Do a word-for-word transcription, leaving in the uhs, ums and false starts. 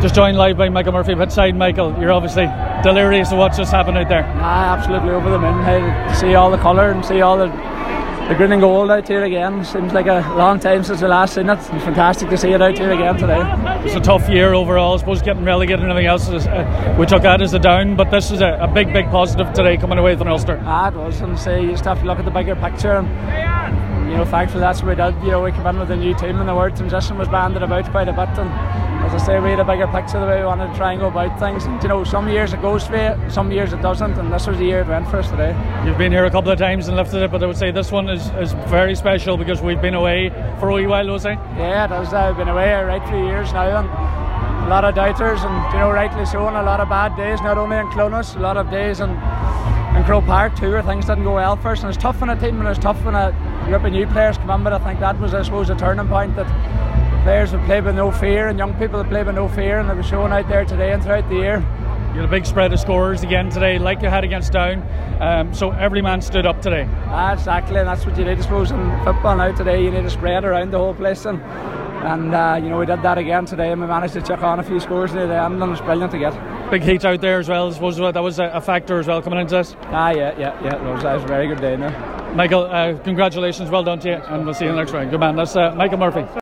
Just joined live by Michael Murphy pitchside. Michael, you're obviously delirious of what's just happened out there. Nah, absolutely over the moon. Hey, to see all the colour and see all the the green and gold out here again. Seems like a long time since we last seen it. It's fantastic to see it out here again today. It's a tough year overall. I suppose getting relegated and everything else, is, uh, we took that as a down, but this is a, a big, big positive today coming away from Ulster. Ah, it was, and say you just have to look at the bigger picture. And, you know, thankfully that's what we did. You know, we came in with a new team, and the word transition was banded about quite a bit. And as I say, we had a bigger picture the way we wanted to try and go about things. And, you know, some years it goes for you, some years it doesn't, and this was the year it went for us today. You've been here a couple of times and lifted it, but I would say this one is, is very special because we've been away for a wee while, was it? Yeah, it has. I've been away right for years now, and a lot of doubters, and, you know, rightly so, and a lot of bad days, not only in Clonus, a lot of days in, in Croke Park too, where things didn't go well first. And it's tough on a team, and it's tough when a group of new players come in, but I think that was, I suppose, a turning point, that players would play with no fear, and young people would play with no fear, and it was showing out there today and throughout the year. You had a big spread of scorers again today, like you had against Down, um, so every man stood up today. Ah, exactly, and that's what you need, I suppose, in football now today. You need to spread around the whole place, and, and uh, you know, we did that again today, and we managed to chuck on a few scores near the end, and it was brilliant to get. Big heat out there as well, I suppose that was a factor as well coming into this. Ah, yeah, yeah, yeah, it was, that was a very good day now. Michael, uh, congratulations, well done to you, and we'll see you in the next round. Good man, that's uh, Michael Murphy.